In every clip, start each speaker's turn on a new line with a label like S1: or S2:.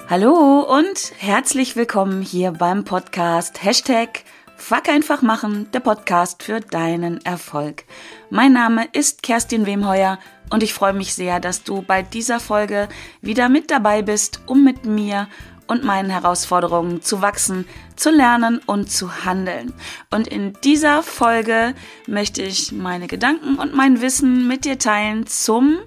S1: Hallo und herzlich willkommen hier beim Podcast Fuck einfach machen, der Podcast für deinen Erfolg. Mein Name ist Kerstin Wemheuer und ich freue mich sehr, dass du bei dieser Folge wieder mit dabei bist, um mit mir und meinen Herausforderungen zu wachsen, zu lernen und zu handeln. Und in dieser Folge möchte ich meine Gedanken und mein Wissen mit dir teilen zum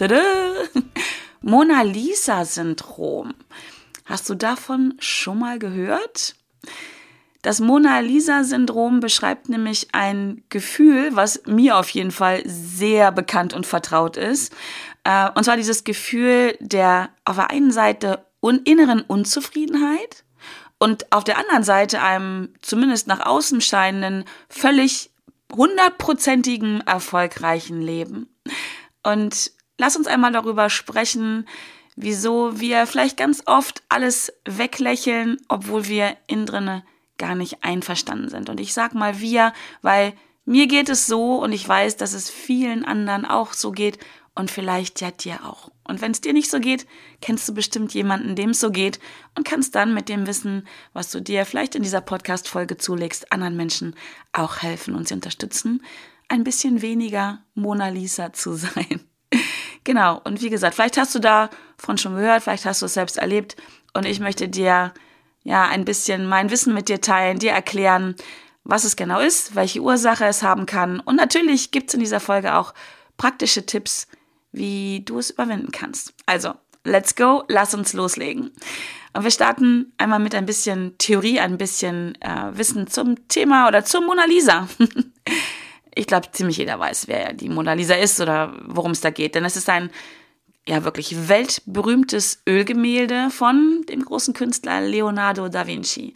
S1: Mona Lisa-Syndrom. Hast du davon schon mal gehört? Das Mona Lisa-Syndrom beschreibt nämlich ein Gefühl, was mir auf jeden Fall sehr bekannt und vertraut ist. Und zwar dieses Gefühl der auf der einen Seite inneren Unzufriedenheit und auf der anderen Seite einem zumindest nach außen scheinenden, völlig 100%igen erfolgreichen Leben. Und lass uns einmal darüber sprechen, wieso wir vielleicht ganz oft alles weglächeln, obwohl wir innen drinne gar nicht einverstanden sind. Und ich sag mal wir, weil mir geht es so und ich weiß, dass es vielen anderen auch so geht und vielleicht ja dir auch. Und wenn es dir nicht so geht, kennst du bestimmt jemanden, dem es so geht und kannst dann mit dem Wissen, was du dir vielleicht in dieser Podcast-Folge zulegst, anderen Menschen auch helfen und sie unterstützen, ein bisschen weniger Mona Lisa zu sein. Genau, und wie gesagt, vielleicht hast du davon schon gehört, vielleicht hast du es selbst erlebt und ich möchte dir ein bisschen mein Wissen mit dir teilen, dir erklären, was es genau ist, welche Ursache es haben kann und natürlich gibt es in dieser Folge auch praktische Tipps, wie du es überwinden kannst. Also, let's go, lass uns loslegen. Und wir starten einmal mit ein bisschen Theorie, ein bisschen Wissen zum Thema oder zur Mona Lisa. Ich glaube, ziemlich jeder weiß, wer die Mona Lisa ist oder worum es da geht. Denn es ist ein wirklich weltberühmtes Ölgemälde von dem großen Künstler Leonardo da Vinci,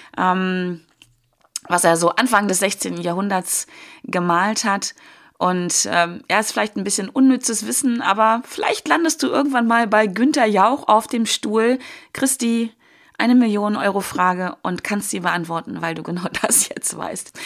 S1: was er so Anfang des 16. Jahrhunderts gemalt hat. Und er ist vielleicht ein bisschen unnützes Wissen, aber vielleicht landest du irgendwann mal bei Günther Jauch auf dem Stuhl, kriegst die 1.000.000-Euro-Frage und kannst sie beantworten, weil du genau das jetzt weißt.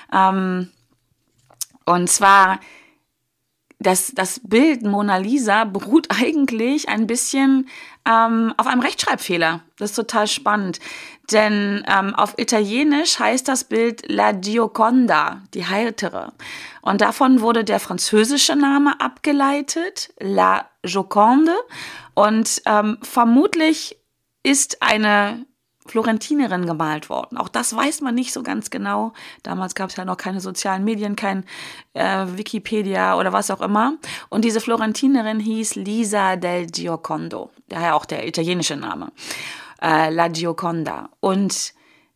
S1: Und zwar, das Bild Mona Lisa beruht eigentlich ein bisschen auf einem Rechtschreibfehler. Das ist total spannend, denn auf Italienisch heißt das Bild La Gioconda, die Heitere. Und davon wurde der französische Name abgeleitet, La Joconde. Und vermutlich ist eine Florentinerin gemalt worden. Auch das weiß man nicht so ganz genau. Damals gab es ja noch keine sozialen Medien, kein Wikipedia oder was auch immer. Und diese Florentinerin hieß Lisa del Giocondo. Daher auch der italienische Name. La Gioconda. Und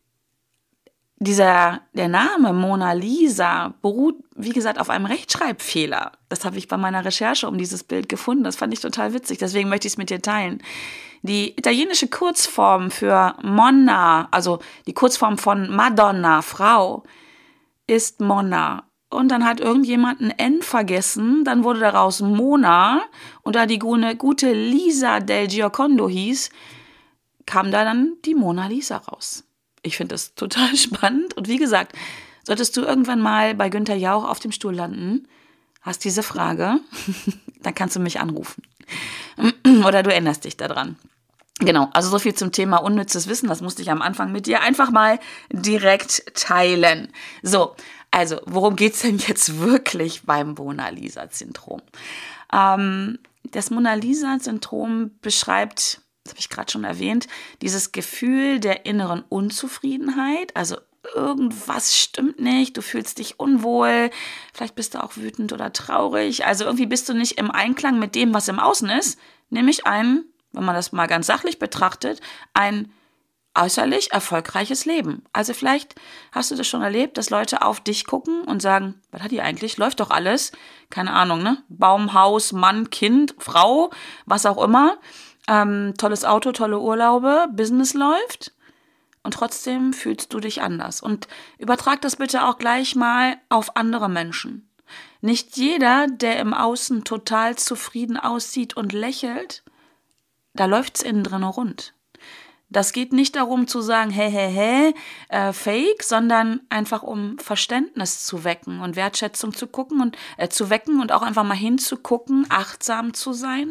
S1: der Name Mona Lisa beruht, wie gesagt, auf einem Rechtschreibfehler. Das habe ich bei meiner Recherche um dieses Bild gefunden. Das fand ich total witzig. Deswegen möchte ich es mit dir teilen. Die italienische Kurzform für Monna, also die Kurzform von Madonna, Frau, ist Monna. Und dann hat irgendjemand ein N vergessen, dann wurde daraus Mona. Und da die gute Lisa del Giocondo hieß, kam da dann die Mona Lisa raus. Ich finde das total spannend. Und wie gesagt, solltest du irgendwann mal bei Günther Jauch auf dem Stuhl landen, hast diese Frage, dann kannst du mich anrufen. Oder du erinnerst dich daran. Genau, also so viel zum Thema unnützes Wissen. Das musste ich am Anfang mit dir einfach mal direkt teilen. So, also worum geht's denn jetzt wirklich beim Mona Lisa-Syndrom? Das Mona Lisa-Syndrom beschreibt, das habe ich gerade schon erwähnt, dieses Gefühl der inneren Unzufriedenheit, also irgendwas stimmt nicht, du fühlst dich unwohl, vielleicht bist du auch wütend oder traurig, also irgendwie bist du nicht im Einklang mit dem, was im Außen ist, nämlich wenn man das mal ganz sachlich betrachtet, ein äußerlich erfolgreiches Leben. Also vielleicht hast du das schon erlebt, dass Leute auf dich gucken und sagen, was hat die eigentlich? Läuft doch alles. Keine Ahnung, ne? Baum, Haus, Mann, Kind, Frau, was auch immer. Tolles Auto, tolle Urlaube, Business läuft. Und trotzdem fühlst du dich anders. Und übertrag das bitte auch gleich mal auf andere Menschen. Nicht jeder, der im Außen total zufrieden aussieht und lächelt, da läuft's innen drin rund. Das geht nicht darum zu sagen, fake, sondern einfach um Verständnis zu wecken und Wertschätzung zu wecken und auch einfach mal hinzugucken, achtsam zu sein,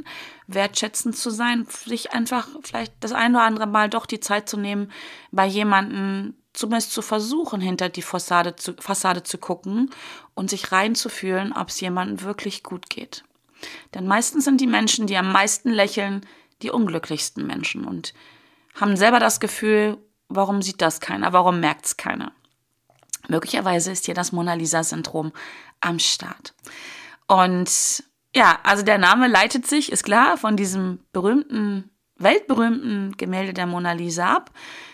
S1: wertschätzend zu sein, sich einfach vielleicht das ein oder andere Mal doch die Zeit zu nehmen, bei jemandem zumindest zu versuchen, hinter die Fassade zu gucken und sich reinzufühlen, ob es jemandem wirklich gut geht. Denn meistens sind die Menschen, die am meisten lächeln, die unglücklichsten Menschen und haben selber das Gefühl, warum sieht das keiner, warum merkt es keiner? Möglicherweise ist hier das Mona-Lisa-Syndrom am Start. Und ja, also der Name leitet sich, ist klar, von diesem weltberühmten Gemälde der Mona Lisa ab.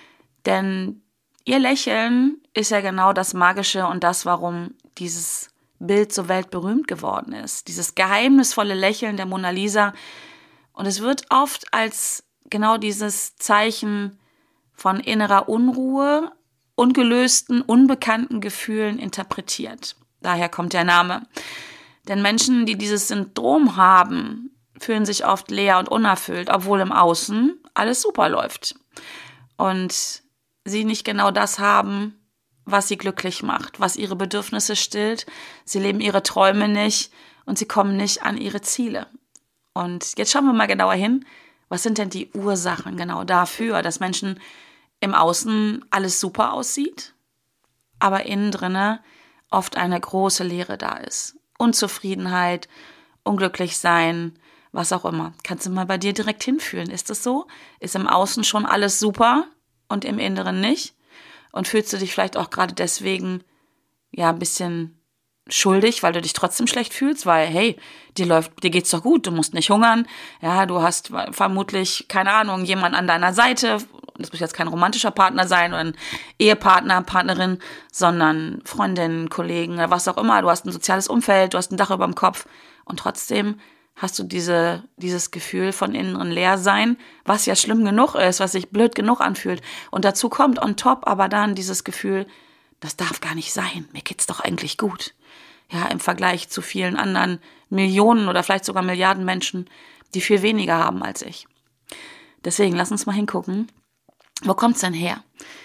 S1: Denn ihr Lächeln ist ja genau das Magische und das, warum dieses Bild so weltberühmt geworden ist. Dieses geheimnisvolle Lächeln der Mona Lisa. Und es wird oft als genau dieses Zeichen von innerer Unruhe, ungelösten, unbekannten Gefühlen interpretiert. Daher kommt der Name. Denn Menschen, die dieses Syndrom haben, fühlen sich oft leer und unerfüllt, obwohl im Außen alles super läuft. Und sie nicht genau das haben, was sie glücklich macht, was ihre Bedürfnisse stillt. Sie leben ihre Träume nicht und sie kommen nicht an ihre Ziele. Und jetzt schauen wir mal genauer hin, was sind denn die Ursachen genau dafür, dass Menschen im Außen alles super aussieht, aber innen drinne oft eine große Leere da ist. Unzufriedenheit, unglücklich sein, was auch immer. Kannst du mal bei dir direkt hinfühlen? Ist das so? Ist im Außen schon alles super und im Inneren nicht? Und fühlst du dich vielleicht auch gerade deswegen ja ein bisschen schuldig, weil du dich trotzdem schlecht fühlst, weil hey, dir geht's doch gut, du musst nicht hungern, ja, du hast vermutlich, keine Ahnung, jemand an deiner Seite, das muss jetzt kein romantischer Partner sein oder ein Ehepartner, Partnerin, sondern Freundin, Kollegen oder was auch immer, du hast ein soziales Umfeld, du hast ein Dach über dem Kopf und trotzdem hast du dieses Gefühl von inneren Leersein, was ja schlimm genug ist, was sich blöd genug anfühlt und dazu kommt on top aber dann dieses Gefühl, das darf gar nicht sein, mir geht's doch eigentlich gut. Ja, im Vergleich zu vielen anderen Millionen oder vielleicht sogar Milliarden Menschen, die viel weniger haben als ich. Deswegen, lass uns mal hingucken, wo kommt's denn her?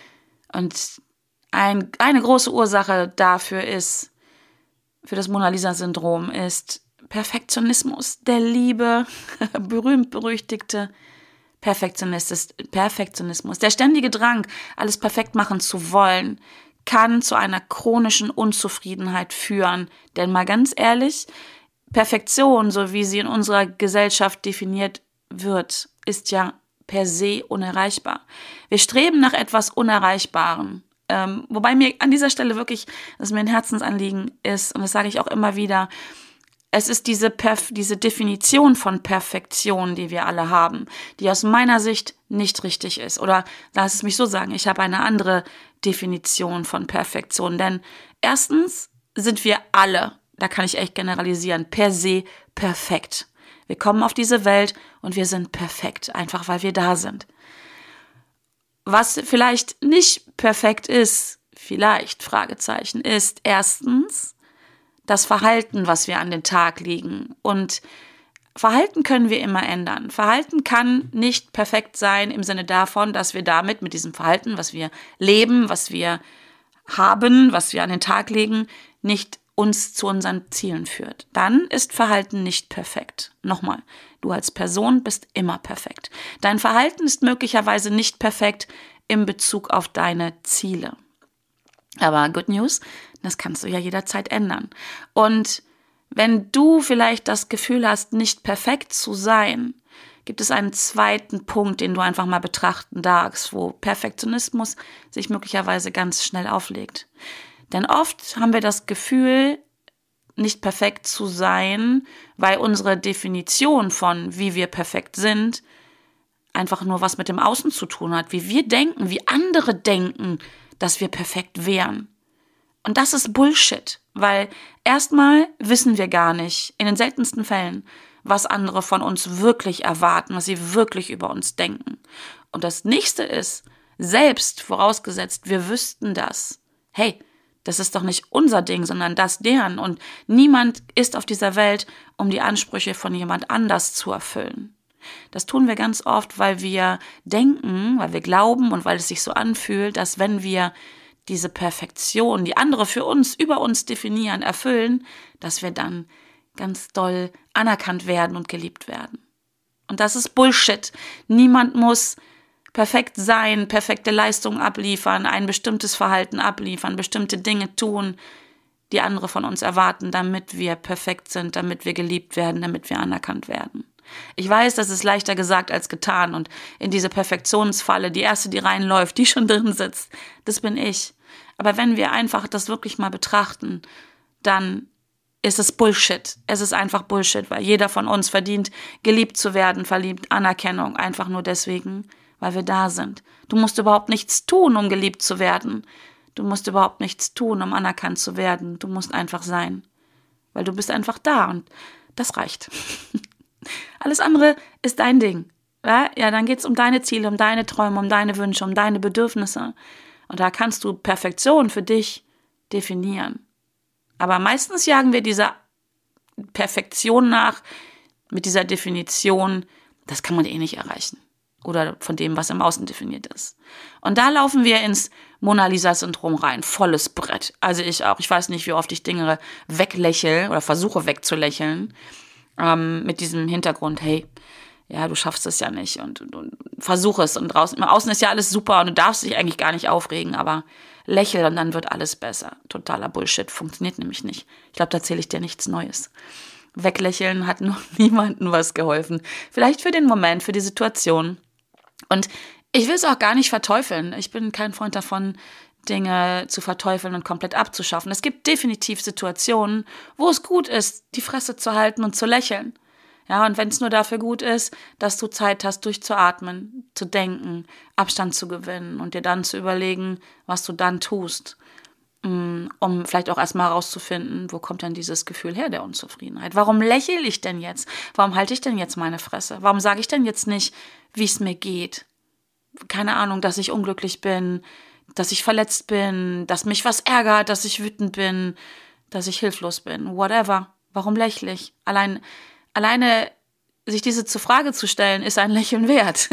S1: Und eine große Ursache dafür ist, für das Mona Lisa-Syndrom, ist Perfektionismus. Der liebe, berühmt-berüchtigte Perfektionismus. Der ständige Drang, alles perfekt machen zu wollen, kann zu einer chronischen Unzufriedenheit führen. Denn mal ganz ehrlich, Perfektion, so wie sie in unserer Gesellschaft definiert wird, ist ja per se unerreichbar. Wir streben nach etwas Unerreichbarem. Wobei mir an dieser Stelle wirklich, dass mir ein Herzensanliegen ist, und das sage ich auch immer wieder, es ist diese Definition von Perfektion, die wir alle haben, die aus meiner Sicht nicht richtig ist. Oder lass es mich so sagen, ich habe eine andere Definition von Perfektion. Denn erstens sind wir alle, da kann ich echt generalisieren, per se perfekt. Wir kommen auf diese Welt und wir sind perfekt, einfach weil wir da sind. Was vielleicht nicht perfekt ist, ist erstens das Verhalten, was wir an den Tag legen. Und Verhalten können wir immer ändern. Verhalten kann nicht perfekt sein im Sinne davon, dass wir damit, mit diesem Verhalten, was wir leben, was wir haben, was wir an den Tag legen, nicht uns zu unseren Zielen führt. Dann ist Verhalten nicht perfekt. Nochmal, du als Person bist immer perfekt. Dein Verhalten ist möglicherweise nicht perfekt in Bezug auf deine Ziele. Aber good news, das kannst du ja jederzeit ändern. Und wenn du vielleicht das Gefühl hast, nicht perfekt zu sein, gibt es einen zweiten Punkt, den du einfach mal betrachten darfst, wo Perfektionismus sich möglicherweise ganz schnell auflegt. Denn oft haben wir das Gefühl, nicht perfekt zu sein, weil unsere Definition von, wie wir perfekt sind, einfach nur was mit dem Außen zu tun hat, wie wir denken, wie andere denken, dass wir perfekt wären. Und das ist Bullshit, weil erstmal wissen wir gar nicht, in den seltensten Fällen, was andere von uns wirklich erwarten, was sie wirklich über uns denken. Und das Nächste ist, selbst vorausgesetzt, wir wüssten das. Hey, das ist doch nicht unser Ding, sondern das deren. Und niemand ist auf dieser Welt, um die Ansprüche von jemand anders zu erfüllen. Das tun wir ganz oft, weil wir denken, weil wir glauben und weil es sich so anfühlt, dass wenn wir diese Perfektion, die andere für uns, über uns definieren, erfüllen, dass wir dann ganz doll anerkannt werden und geliebt werden. Und das ist Bullshit. Niemand muss perfekt sein, perfekte Leistungen abliefern, ein bestimmtes Verhalten abliefern, bestimmte Dinge tun, die andere von uns erwarten, damit wir perfekt sind, damit wir geliebt werden, damit wir anerkannt werden. Ich weiß, das ist leichter gesagt als getan und in diese Perfektionsfalle, die erste, die reinläuft, die schon drin sitzt, das bin ich. Aber wenn wir einfach das wirklich mal betrachten, dann ist es Bullshit. Es ist einfach Bullshit, weil jeder von uns verdient, geliebt zu werden, verdient Anerkennung, einfach nur deswegen, weil wir da sind. Du musst überhaupt nichts tun, um geliebt zu werden. Du musst überhaupt nichts tun, um anerkannt zu werden. Du musst einfach sein, weil du bist einfach da und das reicht. Alles andere ist dein Ding. Ja, dann geht's um deine Ziele, um deine Träume, um deine Wünsche, um deine Bedürfnisse. Und da kannst du Perfektion für dich definieren. Aber meistens jagen wir dieser Perfektion nach, mit dieser Definition, das kann man eh nicht erreichen. Oder von dem, was im Außen definiert ist. Und da laufen wir ins Mona Lisa-Syndrom rein. Volles Brett. Also ich auch. Ich weiß nicht, wie oft ich Dinge weglächle oder versuche wegzulächeln. Mit diesem Hintergrund, hey, ja, du schaffst es ja nicht und versuch es. Und draußen, im Außen ist ja alles super und du darfst dich eigentlich gar nicht aufregen, aber lächel und dann wird alles besser. Totaler Bullshit. Funktioniert nämlich nicht. Ich glaube, da erzähle ich dir nichts Neues. Weglächeln hat noch niemandem was geholfen. Vielleicht für den Moment, für die Situation. Und ich will es auch gar nicht verteufeln. Ich bin kein Freund davon, Dinge zu verteufeln und komplett abzuschaffen. Es gibt definitiv Situationen, wo es gut ist, die Fresse zu halten und zu lächeln. Ja, und wenn es nur dafür gut ist, dass du Zeit hast, durchzuatmen, zu denken, Abstand zu gewinnen und dir dann zu überlegen, was du dann tust, um vielleicht auch erstmal herauszufinden, wo kommt denn dieses Gefühl her der Unzufriedenheit? Warum lächle ich denn jetzt? Warum halte ich denn jetzt meine Fresse? Warum sage ich denn jetzt nicht, wie es mir geht? Keine Ahnung, dass ich unglücklich bin, dass ich verletzt bin, dass mich was ärgert, dass ich wütend bin, dass ich hilflos bin, whatever. Warum lächle ich? Alleine sich diese Frage zu stellen, ist ein Lächeln wert.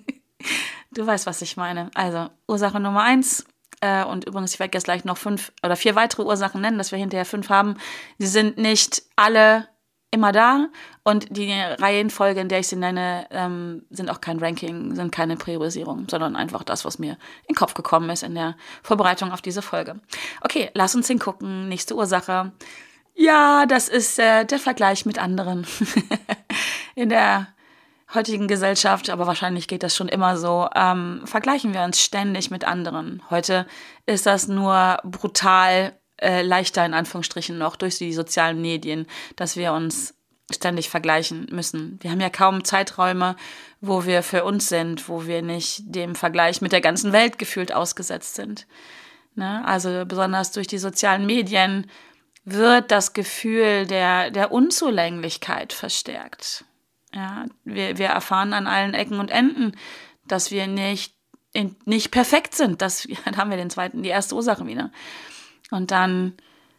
S1: Du weißt, was ich meine. Also Ursache Nummer 1, und übrigens, ich werde jetzt gleich noch 5 oder 4 weitere Ursachen nennen, dass wir hinterher 5 haben. Sie sind nicht alle immer da und die Reihenfolge, in der ich sie nenne, sind auch kein Ranking, sind keine Priorisierung, sondern einfach das, was mir in den Kopf gekommen ist in der Vorbereitung auf diese Folge. Okay, lass uns hingucken. Nächste Ursache. Ja, das ist der Vergleich mit anderen. In der heutigen Gesellschaft, aber wahrscheinlich geht das schon immer so, vergleichen wir uns ständig mit anderen. Heute ist das nur brutal leichter in Anführungsstrichen noch durch die sozialen Medien, dass wir uns ständig vergleichen müssen. Wir haben ja kaum Zeiträume, wo wir für uns sind, wo wir nicht dem Vergleich mit der ganzen Welt gefühlt ausgesetzt sind. Ne? Also besonders durch die sozialen Medien wird das Gefühl der Unzulänglichkeit verstärkt. Ja, wir erfahren an allen Ecken und Enden, dass wir nicht perfekt sind. Dann haben wir die erste Ursache wieder. Und dann,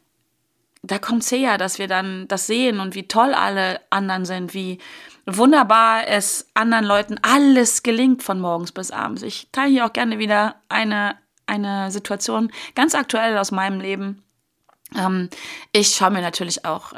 S1: da kommt's her, dass wir dann das sehen und wie toll alle anderen sind, wie wunderbar es anderen Leuten alles gelingt von morgens bis abends. Ich teile hier auch gerne wieder eine Situation ganz aktuell aus meinem Leben. Ich schaue mir natürlich auch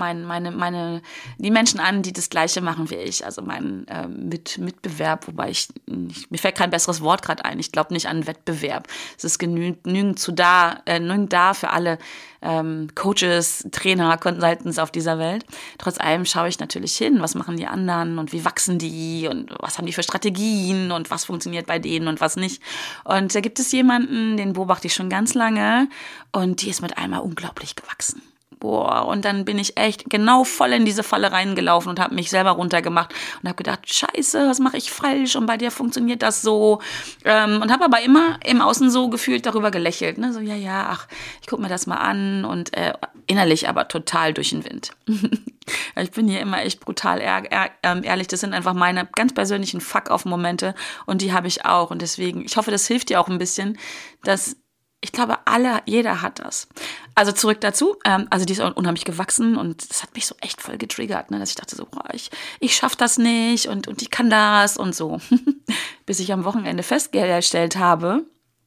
S1: die Menschen an, die das Gleiche machen wie ich, also meinen Mitbewerb, wobei mir fällt kein besseres Wort gerade ein. Ich glaube nicht an Wettbewerb. Es ist genügend da für alle Coaches, Trainer, Consultants auf dieser Welt. Trotz allem schaue ich natürlich hin, was machen die anderen und wie wachsen die und was haben die für Strategien und was funktioniert bei denen und was nicht. Und da gibt es jemanden, den beobachte ich schon ganz lange und die ist mit einmal unglaublich gewachsen. Boah, und dann bin ich echt genau voll in diese Falle reingelaufen und habe mich selber runtergemacht und habe gedacht, scheiße, was mache ich falsch und bei dir funktioniert das so. Und habe aber immer im Außen so gefühlt darüber gelächelt. Ne? So, ach, ich gucke mir das mal an und innerlich aber total durch den Wind. Ich bin hier immer echt brutal ehrlich, das sind einfach meine ganz persönlichen Fuck-off-Momente und die habe ich auch. Und deswegen, ich hoffe, das hilft dir auch ein bisschen, dass ich glaube, jeder hat das. Also zurück dazu, also die ist unheimlich gewachsen und das hat mich so echt voll getriggert, ne, dass ich dachte so, boah, ich schaff das nicht und ich kann das und so. Bis ich am Wochenende festgestellt habe,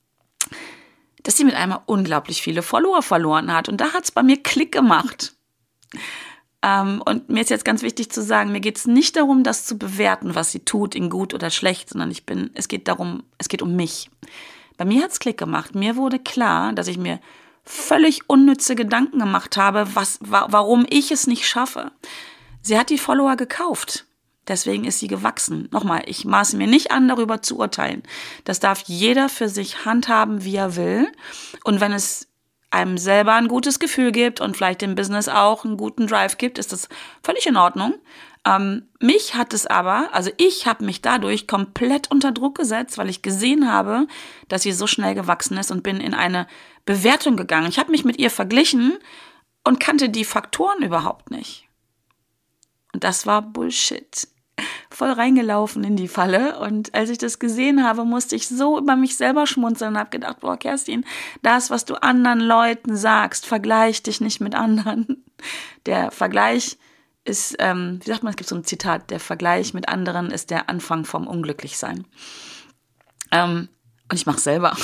S1: dass sie mit einmal unglaublich viele Follower verloren hat und da hat's bei mir Klick gemacht. Und mir ist jetzt ganz wichtig zu sagen, mir geht es nicht darum, das zu bewerten, was sie tut, in gut oder schlecht, sondern es geht um mich. Bei mir hat's Klick gemacht. Mir wurde klar, dass ich mir völlig unnütze Gedanken gemacht habe, warum ich es nicht schaffe. Sie hat die Follower gekauft. Deswegen ist sie gewachsen. Nochmal, ich maße mir nicht an, darüber zu urteilen. Das darf jeder für sich handhaben, wie er will. Und wenn es einem selber ein gutes Gefühl gibt und vielleicht dem Business auch einen guten Drive gibt, ist das völlig in Ordnung. Mich hat es aber, also ich habe mich dadurch komplett unter Druck gesetzt, weil ich gesehen habe, dass sie so schnell gewachsen ist und bin in eine Bewertung gegangen. Ich habe mich mit ihr verglichen und kannte die Faktoren überhaupt nicht. Und das war Bullshit. Voll reingelaufen in die Falle. Und als ich das gesehen habe, musste ich so über mich selber schmunzeln und habe gedacht, boah, Kerstin, das, was du anderen Leuten sagst, vergleich dich nicht mit anderen. Der Vergleich ist, wie sagt man, es gibt so ein Zitat, der Vergleich mit anderen ist der Anfang vom Unglücklichsein. Und ich mache selber.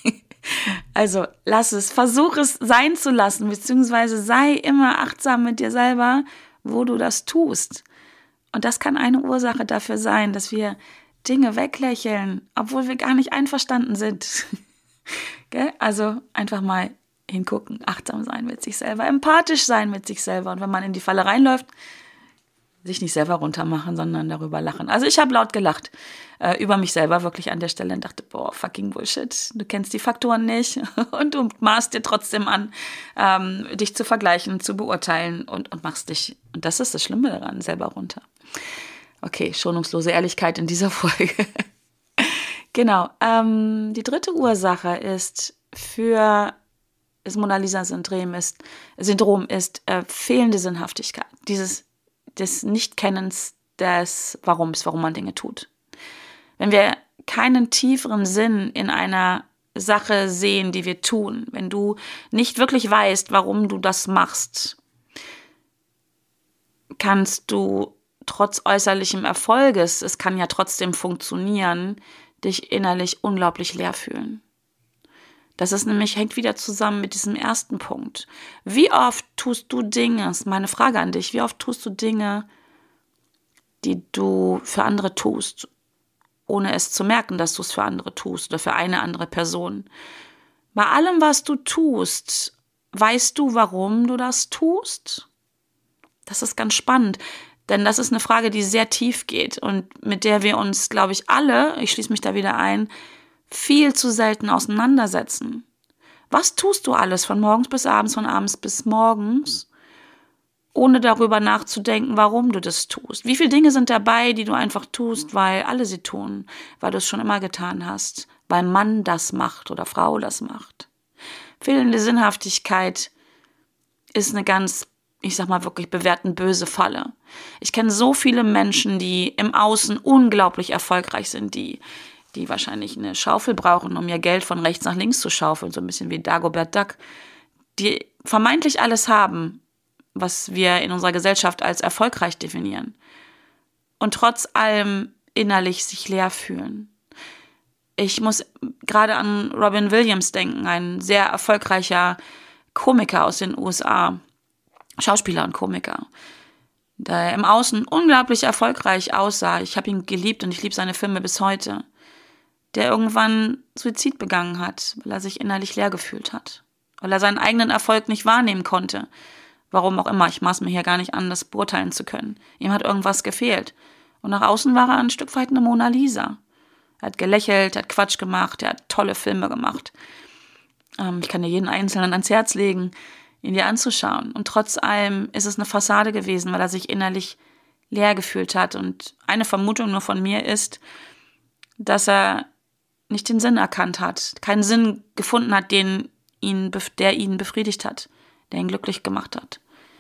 S1: Also lass es, versuch es sein zu lassen, beziehungsweise sei immer achtsam mit dir selber, wo du das tust. Und das kann eine Ursache dafür sein, dass wir Dinge weglächeln, obwohl wir gar nicht einverstanden sind. Also einfach mal hingucken, achtsam sein mit sich selber, empathisch sein mit sich selber. Und wenn man in die Falle reinläuft, sich nicht selber runtermachen, sondern darüber lachen. Also ich habe laut gelacht über mich selber wirklich an der Stelle und dachte, boah, fucking Bullshit, du kennst die Faktoren nicht und du maßt dir trotzdem an, dich zu vergleichen, zu beurteilen und machst dich, und das ist das Schlimme daran, selber runter. Okay, schonungslose Ehrlichkeit in dieser Folge. Genau, die dritte Ursache ist für das Mona Lisa-Syndrom ist fehlende Sinnhaftigkeit, des Nichtkennens des Warums, warum man Dinge tut. Wenn wir keinen tieferen Sinn in einer Sache sehen, die wir tun, wenn du nicht wirklich weißt, warum du das machst, kannst du trotz äußerlichem Erfolges, es kann ja trotzdem funktionieren, dich innerlich unglaublich leer fühlen. Das ist nämlich, hängt wieder zusammen mit diesem ersten Punkt. Wie oft tust du Dinge, das ist meine Frage an dich, wie oft tust du Dinge, die du für andere tust, ohne es zu merken, dass du es für andere tust oder für eine andere Person? Bei allem, was du tust, weißt du, warum du das tust? Das ist ganz spannend, denn das ist eine Frage, die sehr tief geht und mit der wir uns, glaube ich, alle, ich schließe mich da wieder ein, viel zu selten auseinandersetzen. Was tust du alles von morgens bis abends, von abends bis morgens, ohne darüber nachzudenken, warum du das tust? Wie viele Dinge sind dabei, die du einfach tust, weil alle sie tun, weil du es schon immer getan hast, weil Mann das macht oder Frau das macht? Fehlende Sinnhaftigkeit ist eine ganz, ich sag mal wirklich bewerten böse Falle. Ich kenne so viele Menschen, die im Außen unglaublich erfolgreich sind, die wahrscheinlich eine Schaufel brauchen, um ihr Geld von rechts nach links zu schaufeln, so ein bisschen wie Dagobert Duck, die vermeintlich alles haben, was wir in unserer Gesellschaft als erfolgreich definieren und trotz allem innerlich sich leer fühlen. Ich muss gerade an Robin Williams denken, ein sehr erfolgreicher Komiker aus den USA, Schauspieler und Komiker, der im Außen unglaublich erfolgreich aussah. Ich habe ihn geliebt und ich liebe seine Filme bis heute. Der irgendwann Suizid begangen hat, weil er sich innerlich leer gefühlt hat, weil er seinen eigenen Erfolg nicht wahrnehmen konnte. Warum auch immer, ich maß mir hier gar nicht an, das beurteilen zu können. Ihm hat irgendwas gefehlt. Und nach außen war er ein Stück weit eine Mona Lisa. Er hat gelächelt, er hat Quatsch gemacht, er hat tolle Filme gemacht. Ich kann dir jeden Einzelnen ans Herz legen, ihn dir anzuschauen. Und trotz allem ist es eine Fassade gewesen, weil er sich innerlich leer gefühlt hat. Und eine Vermutung nur von mir ist, dass er nicht den Sinn erkannt hat, keinen Sinn gefunden hat, der ihn befriedigt hat, der ihn glücklich gemacht hat.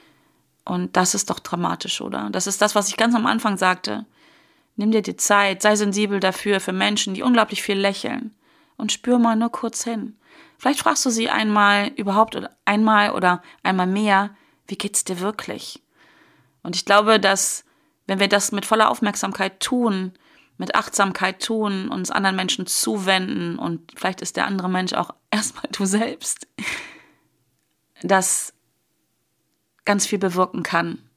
S1: Und das ist doch dramatisch, oder? Das ist das, was ich ganz am Anfang sagte. Nimm dir die Zeit, sei sensibel dafür, für Menschen, die unglaublich viel lächeln. Und spür mal nur kurz hin. Vielleicht fragst du sie einmal oder einmal mehr, wie geht's dir wirklich? Und ich glaube, dass, wenn wir das mit voller Aufmerksamkeit tun, mit Achtsamkeit tun, uns anderen Menschen zuwenden und vielleicht ist der andere Mensch auch erstmal du selbst, das ganz viel bewirken kann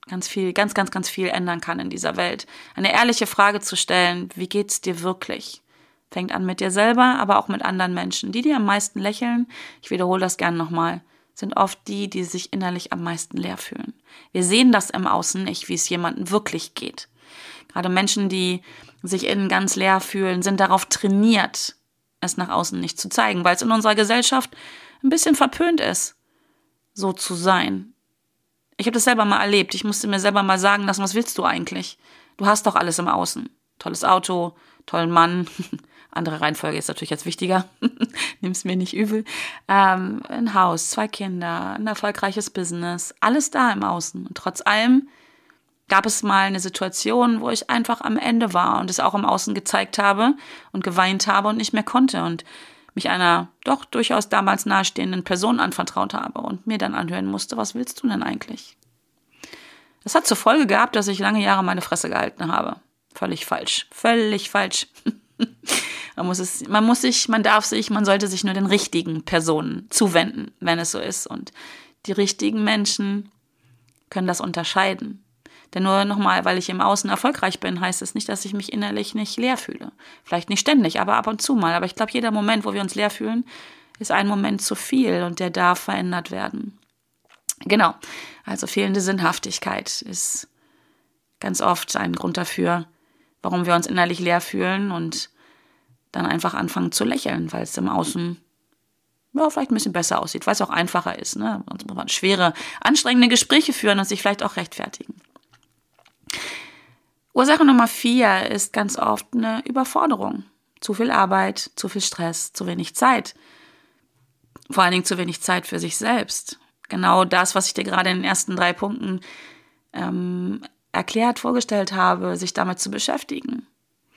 S1: ganz viel, ganz, ganz, ganz viel ändern kann in dieser Welt. Eine ehrliche Frage zu stellen, wie geht's dir wirklich? Fängt an mit dir selber, aber auch mit anderen Menschen. Die am meisten lächeln, ich wiederhole das gerne nochmal, sind oft die sich innerlich am meisten leer fühlen. Wir sehen das im Außen nicht, wie es jemandem wirklich geht. Gerade Menschen, die sich innen ganz leer fühlen, sind darauf trainiert, es nach außen nicht zu zeigen, weil es in unserer Gesellschaft ein bisschen verpönt ist, so zu sein. Ich habe das selber mal erlebt. Ich musste mir selber mal sagen lassen, was willst du eigentlich? Du hast doch alles im Außen. Tolles Auto, tollen Mann. Andere Reihenfolge ist natürlich jetzt wichtiger. Nimm's mir nicht übel. Ein Haus, 2 Kinder, ein erfolgreiches Business. Alles da im Außen. Und trotz allem gab es mal eine Situation, wo ich einfach am Ende war und es auch im Außen gezeigt habe und geweint habe und nicht mehr konnte und mich einer doch durchaus damals nahestehenden Person anvertraut habe und mir dann anhören musste, was willst du denn eigentlich? Das hat zur Folge gehabt, dass ich lange Jahre meine Fresse gehalten habe. Völlig falsch. Völlig falsch. Man sollte sich nur den richtigen Personen zuwenden, wenn es so ist. Und die richtigen Menschen können das unterscheiden. Denn nur nochmal, weil ich im Außen erfolgreich bin, heißt es nicht, dass ich mich innerlich nicht leer fühle. Vielleicht nicht ständig, aber ab und zu mal. Aber ich glaube, jeder Moment, wo wir uns leer fühlen, ist ein Moment zu viel und der darf verändert werden. Genau, also fehlende Sinnhaftigkeit ist ganz oft ein Grund dafür, warum wir uns innerlich leer fühlen und dann einfach anfangen zu lächeln, weil es im Außen vielleicht ein bisschen besser aussieht, weil es auch einfacher ist. Ne? Sonst muss man schwere, anstrengende Gespräche führen und sich vielleicht auch rechtfertigen. Ursache Nummer 4 ist ganz oft eine Überforderung. Zu viel Arbeit, zu viel Stress, zu wenig Zeit. Vor allen Dingen zu wenig Zeit für sich selbst. Genau das, was ich dir gerade in den ersten 3 Punkten vorgestellt habe, sich damit zu beschäftigen.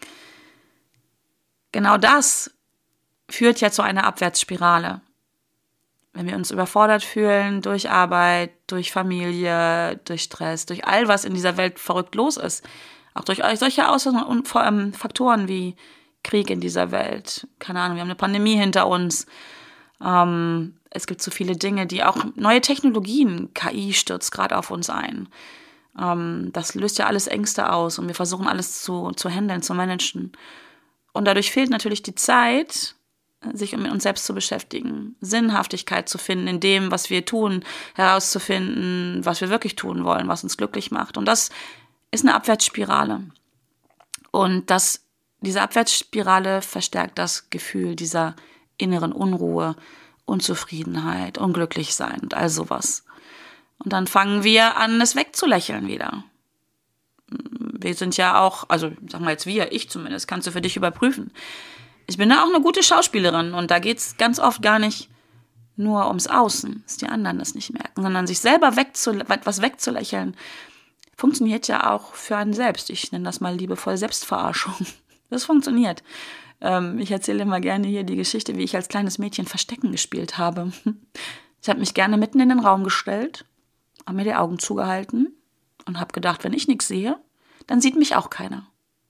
S1: Genau das führt ja zu einer Abwärtsspirale. Wenn wir uns überfordert fühlen durch Arbeit, durch Familie, durch Stress, durch all was in dieser Welt verrückt los ist, auch durch solche Faktoren wie Krieg in dieser Welt, keine Ahnung, wir haben eine Pandemie hinter uns, es gibt so viele Dinge, die auch neue Technologien, KI stürzt gerade auf uns ein. Das löst ja alles Ängste aus und wir versuchen alles zu handeln, zu managen. Und dadurch fehlt natürlich die Zeit, sich mit uns selbst zu beschäftigen, Sinnhaftigkeit zu finden in dem, was wir tun, herauszufinden, was wir wirklich tun wollen, was uns glücklich macht. Und das ist eine Abwärtsspirale. Und diese Abwärtsspirale verstärkt das Gefühl dieser inneren Unruhe, Unzufriedenheit, Unglücklichsein und all sowas. Und dann fangen wir an, es wegzulächeln wieder. Wir sind ja auch, also sag mal jetzt ich zumindest, kannst du für dich überprüfen. Ich bin da auch eine gute Schauspielerin und da geht's ganz oft gar nicht nur ums Außen, dass die anderen das nicht merken, sondern sich selber etwas wegzulächeln, funktioniert ja auch für einen selbst. Ich nenne das mal liebevoll Selbstverarschung. Das funktioniert. Ich erzähle immer gerne hier die Geschichte, wie ich als kleines Mädchen Verstecken gespielt habe. Ich habe mich gerne mitten in den Raum gestellt, habe mir die Augen zugehalten und habe gedacht, wenn ich nichts sehe, dann sieht mich auch keiner.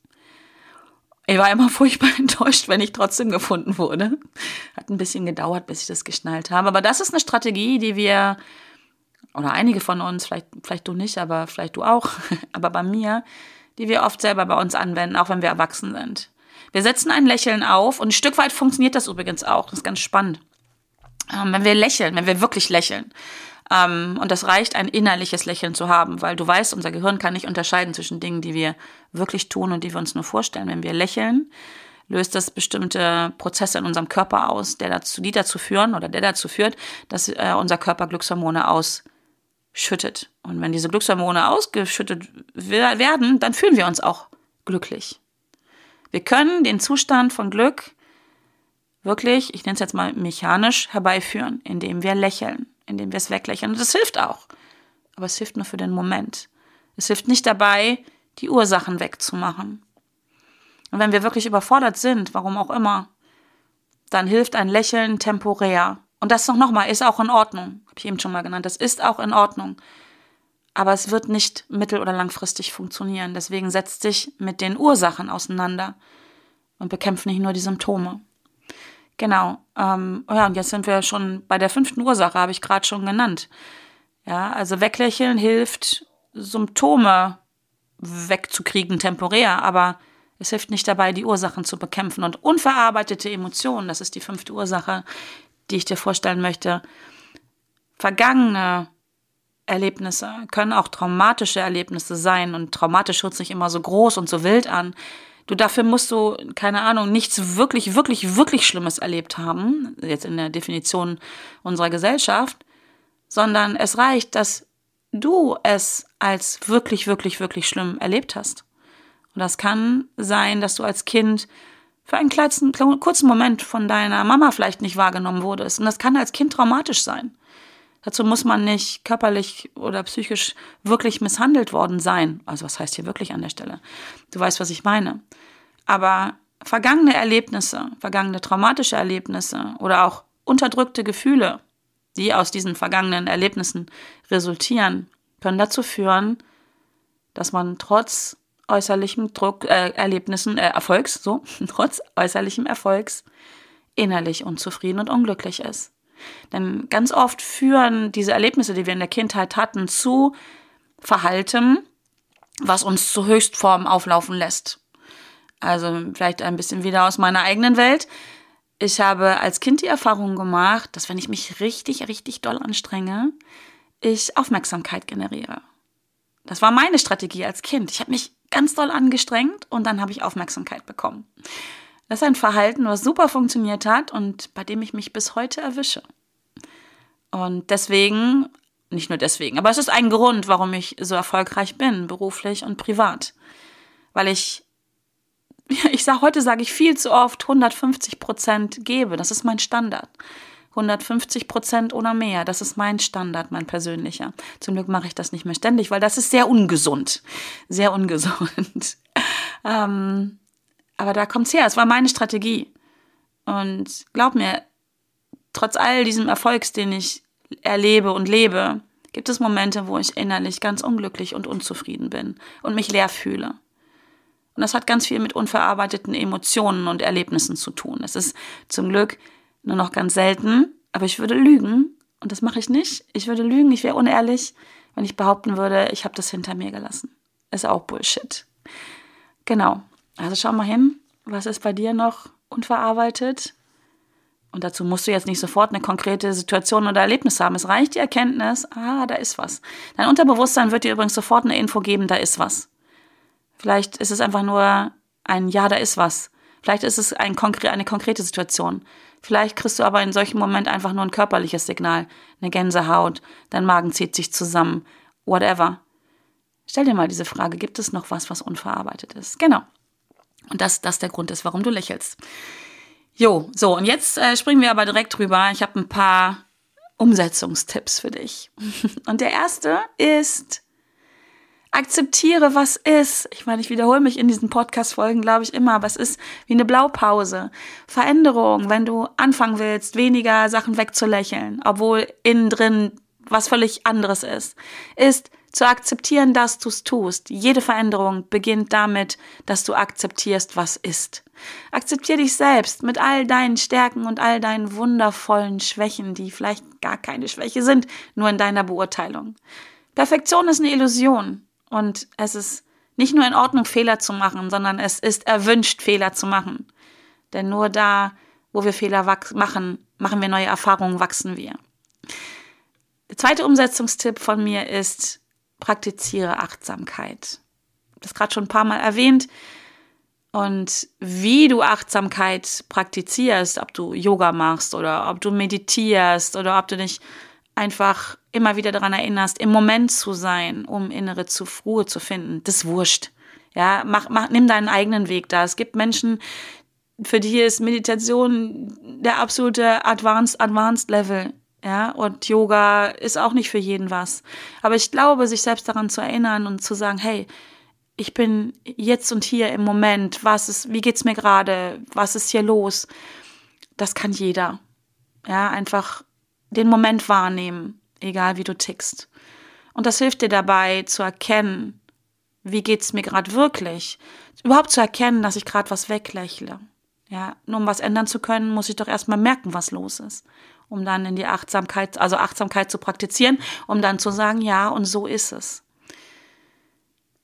S1: Ich war immer furchtbar enttäuscht, wenn ich trotzdem gefunden wurde. Hat ein bisschen gedauert, bis ich das geschnallt habe. Aber das ist eine Strategie, die wir, oder einige von uns, vielleicht du nicht, aber vielleicht du auch, aber bei mir, die wir oft selber bei uns anwenden, auch wenn wir erwachsen sind. Wir setzen ein Lächeln auf und ein Stück weit funktioniert das übrigens auch. Das ist ganz spannend. Wenn wir lächeln, wenn wir wirklich lächeln. Und das reicht, ein innerliches Lächeln zu haben, weil du weißt, unser Gehirn kann nicht unterscheiden zwischen Dingen, die wir wirklich tun und die wir uns nur vorstellen. Wenn wir lächeln, löst das bestimmte Prozesse in unserem Körper aus, der dazu führt, dass unser Körper Glückshormone ausschüttet. Und wenn diese Glückshormone ausgeschüttet werden, dann fühlen wir uns auch glücklich. Wir können den Zustand von Glück wirklich, ich nenne es jetzt mal mechanisch, herbeiführen, indem wir lächeln, indem wir es weglächeln. Und das hilft auch. Aber es hilft nur für den Moment. Es hilft nicht dabei, die Ursachen wegzumachen. Und wenn wir wirklich überfordert sind, warum auch immer, dann hilft ein Lächeln temporär. Und das nochmal, ist auch in Ordnung. Habe ich eben schon mal genannt. Das ist auch in Ordnung. Aber es wird nicht mittel- oder langfristig funktionieren. Deswegen setzt dich mit den Ursachen auseinander und bekämpft nicht nur die Symptome. Genau. Und jetzt sind wir schon bei der 5. Ursache, habe ich gerade schon genannt. Ja, also weglächeln hilft, Symptome wegzukriegen, temporär, aber es hilft nicht dabei, die Ursachen zu bekämpfen. Und unverarbeitete Emotionen, das ist die 5. Ursache, die ich dir vorstellen möchte. Vergangene Erlebnisse können auch traumatische Erlebnisse sein und traumatisch hört sich immer so groß und so wild an. Dafür musst du, keine Ahnung, nichts wirklich, wirklich, wirklich Schlimmes erlebt haben, jetzt in der Definition unserer Gesellschaft, sondern es reicht, dass du es als wirklich, wirklich, wirklich schlimm erlebt hast. Und das kann sein, dass du als Kind für einen kurzen Moment von deiner Mama vielleicht nicht wahrgenommen wurdest. Und das kann als Kind traumatisch sein. Dazu muss man nicht körperlich oder psychisch wirklich misshandelt worden sein. Also was heißt hier wirklich an der Stelle? Du weißt, was ich meine. Aber vergangene Erlebnisse, vergangene traumatische Erlebnisse oder auch unterdrückte Gefühle, die aus diesen vergangenen Erlebnissen resultieren, können dazu führen, dass man trotz äußerlichem Erfolgs, trotz äußerlichem Erfolgs innerlich unzufrieden und unglücklich ist. Denn ganz oft führen diese Erlebnisse, die wir in der Kindheit hatten, zu Verhalten, was uns zu Höchstformen auflaufen lässt. Also vielleicht ein bisschen wieder aus meiner eigenen Welt. Ich habe als Kind die Erfahrung gemacht, dass wenn ich mich richtig, richtig doll anstrenge, ich Aufmerksamkeit generiere. Das war meine Strategie als Kind. Ich habe mich ganz doll angestrengt und dann habe ich Aufmerksamkeit bekommen. Das ist ein Verhalten, was super funktioniert hat und bei dem ich mich bis heute erwische. Und deswegen, nicht nur deswegen, aber es ist ein Grund, warum ich so erfolgreich bin, beruflich und privat. Weil heute sage ich viel zu oft 150% gebe. Das ist mein Standard. 150% oder mehr, das ist mein Standard, mein persönlicher. Zum Glück mache ich das nicht mehr ständig, weil das ist sehr ungesund. Sehr ungesund. Aber da kommt's her, es war meine Strategie. Und glaub mir, trotz all diesem Erfolgs, den ich erlebe und lebe, gibt es Momente, wo ich innerlich ganz unglücklich und unzufrieden bin und mich leer fühle. Und das hat ganz viel mit unverarbeiteten Emotionen und Erlebnissen zu tun. Es ist zum Glück nur noch ganz selten, aber ich würde lügen, und das mache ich nicht. Ich würde lügen, ich wäre unehrlich, wenn ich behaupten würde, ich habe das hinter mir gelassen. Ist auch Bullshit. Genau, also schau mal hin, was ist bei dir noch unverarbeitet? Und dazu musst du jetzt nicht sofort eine konkrete Situation oder Erlebnis haben. Es reicht die Erkenntnis, da ist was. Dein Unterbewusstsein wird dir übrigens sofort eine Info geben, da ist was. Vielleicht ist es einfach nur ein Ja, da ist was. Vielleicht ist es eine konkrete Situation. Vielleicht kriegst du aber in solchen Moment einfach nur ein körperliches Signal, eine Gänsehaut, dein Magen zieht sich zusammen, whatever. Stell dir mal diese Frage, gibt es noch was unverarbeitet ist? Genau. Und das der Grund ist, warum du lächelst. Jo, so, und jetzt springen wir aber direkt drüber. Ich habe ein paar Umsetzungstipps für dich. Und der erste ist: Akzeptiere, was ist. Ich meine, ich wiederhole mich in diesen Podcast-Folgen, glaube ich, immer, aber es ist wie eine Blaupause. Veränderung, wenn du anfangen willst, weniger Sachen wegzulächeln, obwohl innen drin was völlig anderes ist zu akzeptieren, dass du es tust. Jede Veränderung beginnt damit, dass du akzeptierst, was ist. Akzeptier dich selbst mit all deinen Stärken und all deinen wundervollen Schwächen, die vielleicht gar keine Schwäche sind, nur in deiner Beurteilung. Perfektion ist eine Illusion. Und es ist nicht nur in Ordnung, Fehler zu machen, sondern es ist erwünscht, Fehler zu machen. Denn nur da, wo wir Fehler machen wir neue Erfahrungen, wachsen wir. Der zweite Umsetzungstipp von mir ist: Praktiziere Achtsamkeit. Ich habe das gerade schon ein paar Mal erwähnt. Und wie du Achtsamkeit praktizierst, ob du Yoga machst oder ob du meditierst oder ob du dich einfach immer wieder daran erinnerst, im Moment zu sein, um innere Ruhe zu finden. Das ist wurscht. Ja, nimm deinen eigenen Weg da. Es gibt Menschen, für die ist Meditation der absolute Advanced Level. Ja, und Yoga ist auch nicht für jeden was. Aber ich glaube, sich selbst daran zu erinnern und zu sagen, hey, ich bin jetzt und hier im Moment, wie geht's mir gerade, was ist hier los? Das kann jeder. Ja, einfach den Moment wahrnehmen, egal wie du tickst. Und das hilft dir dabei zu erkennen, wie geht's mir gerade wirklich? Überhaupt zu erkennen, dass ich gerade was weglächle. Ja, nur um was ändern zu können, muss ich doch erstmal merken, was los ist. Um dann in die Achtsamkeit zu praktizieren, um dann zu sagen, ja, und so ist es.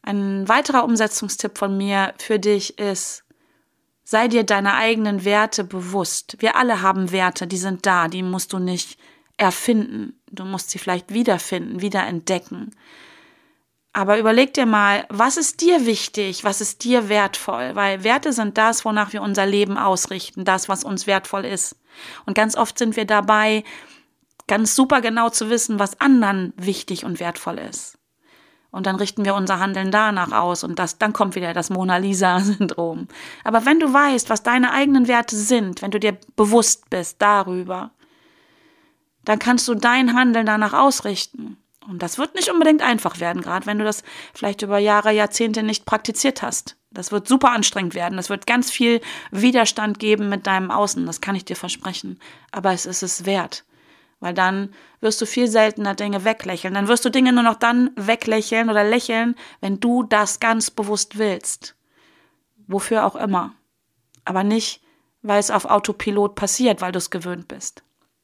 S1: Ein weiterer Umsetzungstipp von mir für dich ist, sei dir deiner eigenen Werte bewusst. Wir alle haben Werte, die sind da, die musst du nicht erfinden. Du musst sie vielleicht wiederfinden, wiederentdecken. Aber überleg dir mal, was ist dir wichtig, was ist dir wertvoll? Weil Werte sind das, wonach wir unser Leben ausrichten, das, was uns wertvoll ist. Und ganz oft sind wir dabei, ganz super genau zu wissen, was anderen wichtig und wertvoll ist. Und dann richten wir unser Handeln danach aus und dann kommt wieder das Mona Lisa-Syndrom. Aber wenn du weißt, was deine eigenen Werte sind, wenn du dir bewusst bist darüber, dann kannst du dein Handeln danach ausrichten. Und das wird nicht unbedingt einfach werden, gerade wenn du das vielleicht über Jahre, Jahrzehnte nicht praktiziert hast. Das wird super anstrengend werden. Das wird ganz viel Widerstand geben mit deinem Außen. Das kann ich dir versprechen. Aber es ist es wert. Weil dann wirst du viel seltener Dinge weglächeln. Dann wirst du Dinge nur noch dann weglächeln oder lächeln, wenn du das ganz bewusst willst. Wofür auch immer. Aber nicht, weil es auf Autopilot passiert, weil du es gewöhnt bist.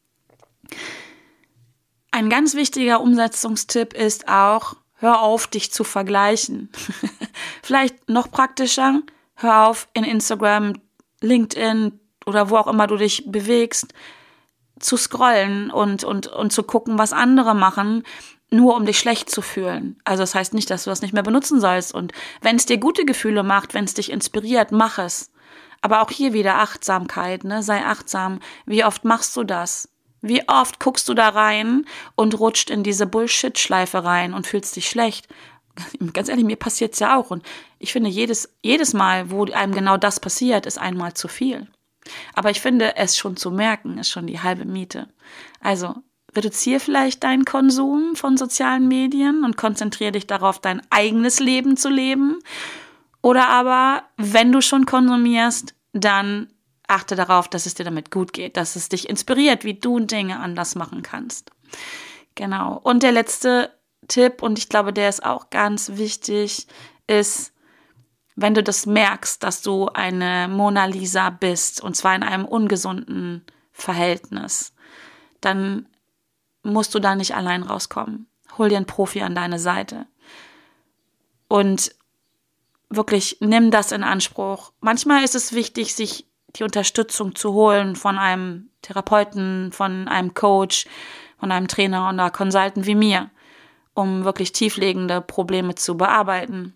S1: Ein ganz wichtiger Umsetzungstipp ist auch, hör auf, dich zu vergleichen. Vielleicht noch praktischer, hör auf, in Instagram, LinkedIn oder wo auch immer du dich bewegst, zu scrollen und zu gucken, was andere machen, nur um dich schlecht zu fühlen. Also das heißt nicht, dass du das nicht mehr benutzen sollst. Und wenn es dir gute Gefühle macht, wenn es dich inspiriert, mach es. Aber auch hier wieder Achtsamkeit, ne? Sei achtsam. Wie oft machst du das? Wie oft guckst du da rein und rutscht in diese Bullshit-Schleife rein und fühlst dich schlecht? Ganz ehrlich, mir passiert's ja auch. Und ich finde, jedes Mal, wo einem genau das passiert, ist einmal zu viel. Aber ich finde, es schon zu merken, ist schon die halbe Miete. Also reduziere vielleicht deinen Konsum von sozialen Medien und konzentriere dich darauf, dein eigenes Leben zu leben. Oder aber, wenn du schon konsumierst, dann achte darauf, dass es dir damit gut geht, dass es dich inspiriert, wie du Dinge anders machen kannst. Genau. Und der letzte Tipp, und ich glaube, der ist auch ganz wichtig, ist, wenn du das merkst, dass du eine Mona Lisa bist, und zwar in einem ungesunden Verhältnis, dann musst du da nicht allein rauskommen. Hol dir einen Profi an deine Seite. Und wirklich nimm das in Anspruch. Manchmal ist es wichtig, sich die Unterstützung zu holen von einem Therapeuten, von einem Coach, von einem Trainer oder Consultant wie mir, um wirklich tiefliegende Probleme zu bearbeiten.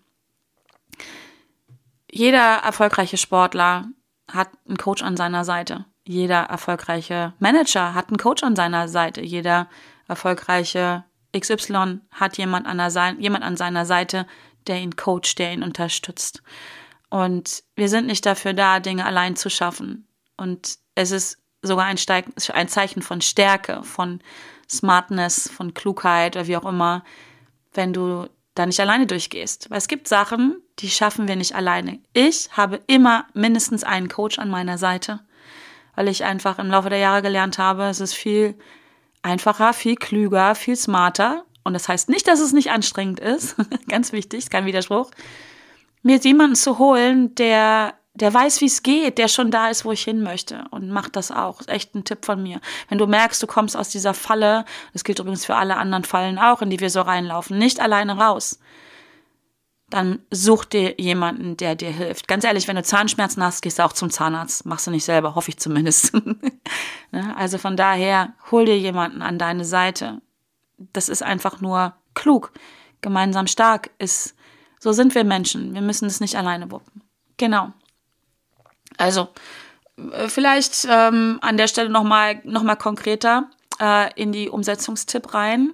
S1: Jeder erfolgreiche Sportler hat einen Coach an seiner Seite. Jeder erfolgreiche Manager hat einen Coach an seiner Seite. Jeder erfolgreiche XY hat jemand an seiner Seite, der ihn coacht, der ihn unterstützt. Und wir sind nicht dafür da, Dinge allein zu schaffen. Und es ist sogar ein Zeichen von Stärke, von Smartness, von Klugheit oder wie auch immer, wenn du da nicht alleine durchgehst. Weil es gibt Sachen, die schaffen wir nicht alleine. Ich habe immer mindestens einen Coach an meiner Seite, weil ich einfach im Laufe der Jahre gelernt habe, es ist viel einfacher, viel klüger, viel smarter. Und das heißt nicht, dass es nicht anstrengend ist. Ganz wichtig, ist kein Widerspruch. Mir jetzt jemanden zu holen, der weiß, wie es geht, der schon da ist, wo ich hin möchte und macht das auch. Ist echt ein Tipp von mir. Wenn du merkst, du kommst aus dieser Falle, das gilt übrigens für alle anderen Fallen auch, in die wir so reinlaufen, nicht alleine raus, dann such dir jemanden, der dir hilft. Ganz ehrlich, wenn du Zahnschmerzen hast, gehst du auch zum Zahnarzt. Machst du nicht selber, hoffe ich zumindest. Also von daher, hol dir jemanden an deine Seite. Das ist einfach nur klug. Gemeinsam stark ist, so sind wir Menschen. Wir müssen es nicht alleine wuppen. Genau. Also, vielleicht an der Stelle noch mal konkreter in die Umsetzungstipp rein.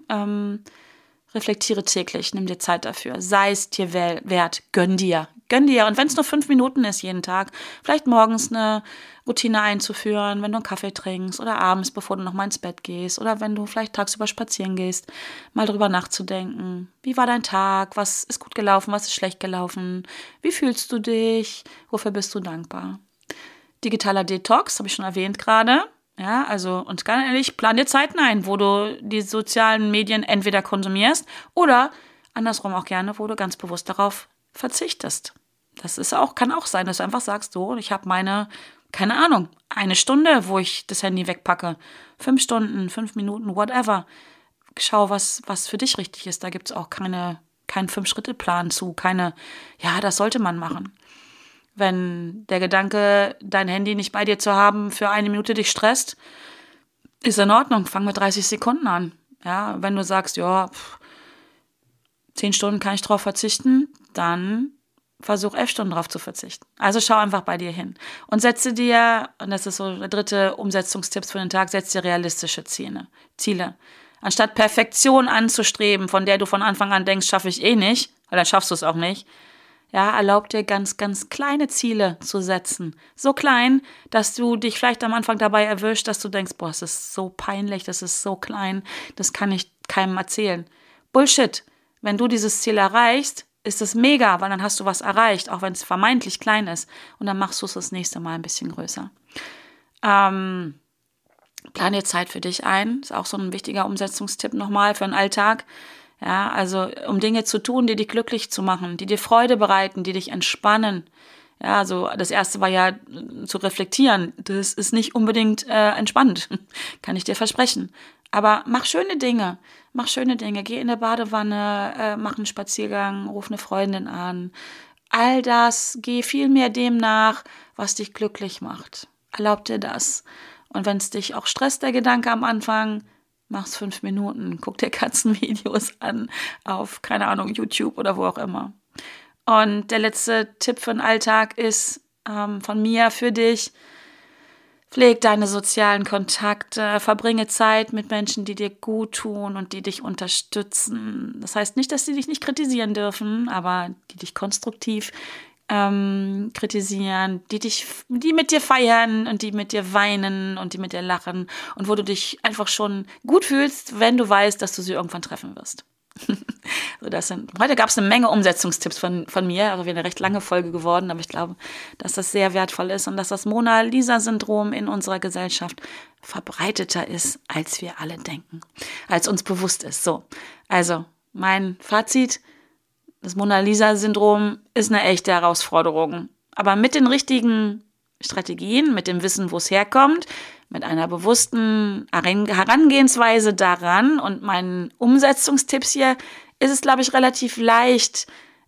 S1: Reflektiere täglich, nimm dir Zeit dafür. Sei es dir wert, gönn dir. Und wenn es nur 5 Minuten ist jeden Tag, vielleicht morgens eine Routine einzuführen, wenn du einen Kaffee trinkst oder abends, bevor du nochmal ins Bett gehst oder wenn du vielleicht tagsüber spazieren gehst, mal drüber nachzudenken. Wie war dein Tag? Was ist gut gelaufen? Was ist schlecht gelaufen? Wie fühlst du dich? Wofür bist du dankbar? Digitaler Detox, habe ich schon erwähnt gerade. Ja, also, und ganz ehrlich, plan dir Zeiten ein, wo du die sozialen Medien entweder konsumierst oder andersrum auch gerne, wo du ganz bewusst darauf verzichtest. Das kann auch sein, dass du einfach sagst, so, ich habe keine Ahnung, 1 Stunde, wo ich das Handy wegpacke. 5 Stunden, 5 Minuten, whatever. Schau, was für dich richtig ist. Da gibt es auch keine keinen 5-Schritte-Plan zu, das sollte man machen. Wenn der Gedanke, dein Handy nicht bei dir zu haben, für 1 Minute dich stresst, ist in Ordnung, fang mit 30 Sekunden an. Ja, wenn du sagst, 10 Stunden kann ich drauf verzichten, dann versuch 11 Stunden drauf zu verzichten. Also schau einfach bei dir hin und setze dir, und das ist so der 3. Umsetzungstipp für den Tag, setze dir realistische Ziele. Anstatt Perfektion anzustreben, von der du von Anfang an denkst, schaffe ich eh nicht, weil dann schaffst du es auch nicht. Ja, erlaub dir ganz, ganz kleine Ziele zu setzen. So klein, dass du dich vielleicht am Anfang dabei erwischst, dass du denkst, boah, es ist so peinlich, das ist so klein, das kann ich keinem erzählen. Bullshit. Wenn du dieses Ziel erreichst, ist es mega, weil dann hast du was erreicht, auch wenn es vermeintlich klein ist. Und dann machst du es das nächste Mal ein bisschen größer. Plan dir Zeit für dich ein. Ist auch so ein wichtiger Umsetzungstipp nochmal für den Alltag. Ja, also um Dinge zu tun, die dich glücklich zu machen, die dir Freude bereiten, die dich entspannen. Ja, also das erste war ja zu reflektieren. Das ist nicht unbedingt entspannend, kann ich dir versprechen. Aber mach schöne Dinge. Geh in der Badewanne, mach einen Spaziergang, ruf eine Freundin an. All das, geh viel mehr dem nach, was dich glücklich macht. Erlaub dir das. Und wenn es dich auch stresst, der Gedanke am Anfang, mach's 5 Minuten. Guck dir Katzenvideos an auf, keine Ahnung, YouTube oder wo auch immer. Und der letzte Tipp für den Alltag ist von mir für dich: Pfleg deine sozialen Kontakte, verbringe Zeit mit Menschen, die dir gut tun und die dich unterstützen. Das heißt nicht, dass sie dich nicht kritisieren dürfen, aber die dich konstruktiv kritisieren, die mit dir feiern und die mit dir weinen und die mit dir lachen und wo du dich einfach schon gut fühlst, wenn du weißt, dass du sie irgendwann treffen wirst. Heute gab es eine Menge Umsetzungstipps von mir, also wäre eine recht lange Folge geworden, aber ich glaube, dass das sehr wertvoll ist und dass das Mona-Lisa-Syndrom in unserer Gesellschaft verbreiteter ist, als wir alle denken, als uns bewusst ist. So, also mein Fazit: Das Mona-Lisa-Syndrom ist eine echte Herausforderung, aber mit den richtigen Strategien, mit dem Wissen, wo es herkommt, mit einer bewussten Herangehensweise daran und meinen Umsetzungstipps hier, ist es, glaube ich, relativ leicht,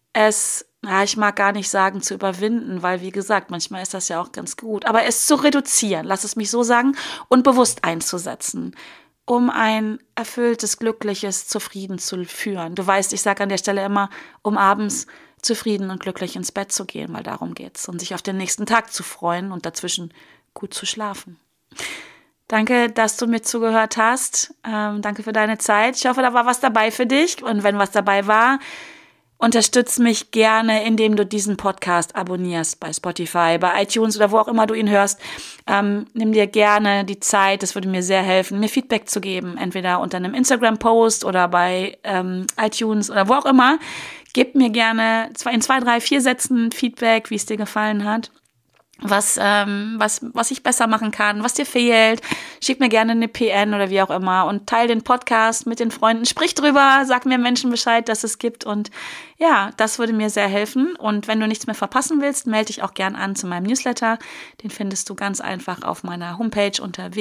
S1: ich mag gar nicht sagen, zu überwinden, weil, wie gesagt, manchmal ist das ja auch ganz gut, aber es zu reduzieren, lass es mich so sagen, und bewusst einzusetzen, um ein erfülltes, glückliches, zufrieden zu führen. Du weißt, ich sage an der Stelle immer, um abends zufrieden und glücklich ins Bett zu gehen, weil darum geht's, und sich auf den nächsten Tag zu freuen und dazwischen gut zu schlafen. Danke, dass du mir zugehört hast. Danke für deine Zeit. Ich hoffe, da war was dabei für dich. Und wenn was dabei war, unterstütz mich gerne, indem du diesen Podcast abonnierst bei Spotify, bei iTunes oder wo auch immer du ihn hörst. Nimm dir gerne die Zeit, das würde mir sehr helfen, mir Feedback zu geben, entweder unter einem Instagram-Post oder bei iTunes oder wo auch immer. Gib mir gerne in 2, 3, 4 Sätzen Feedback, wie es dir gefallen hat. Was ich besser machen kann, was dir fehlt. Schick mir gerne eine PN oder wie auch immer und teile den Podcast mit den Freunden. Sprich drüber, sag mir Menschen Bescheid, dass es gibt, und ja, das würde mir sehr helfen. Und wenn du nichts mehr verpassen willst, melde dich auch gern an zu meinem Newsletter. Den findest du ganz einfach auf meiner Homepage unter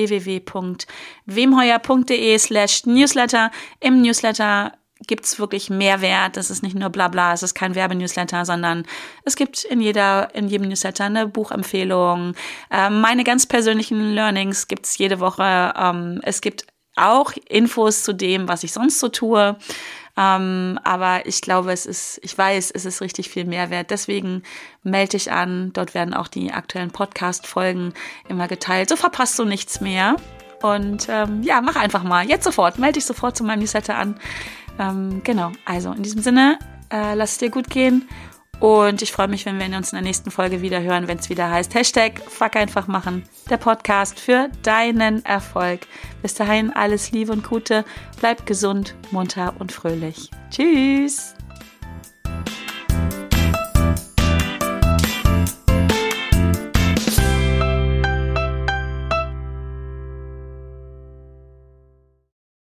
S1: www.wemheuer.de/newsletter. Im Newsletter gibt's wirklich Mehrwert. Das ist nicht nur Blabla, es ist kein Werbenewsletter, sondern es gibt in jedem Newsletter eine Buchempfehlung. Meine ganz persönlichen Learnings gibt's jede Woche. Es gibt auch Infos zu dem, was ich sonst so tue. Aber ich glaube, es ist richtig viel Mehrwert. Deswegen melde dich an. Dort werden auch die aktuellen Podcast-Folgen immer geteilt. So verpasst du nichts mehr. Und mach einfach mal. Jetzt sofort. Melde dich sofort zu meinem Newsletter an. Genau, also in diesem Sinne, lass es dir gut gehen, und ich freue mich, wenn wir uns in der nächsten Folge wieder hören, wenn es wieder heißt #Fuck einfach machen, der Podcast für deinen Erfolg. Bis dahin alles Liebe und Gute, bleib gesund, munter und fröhlich. Tschüss!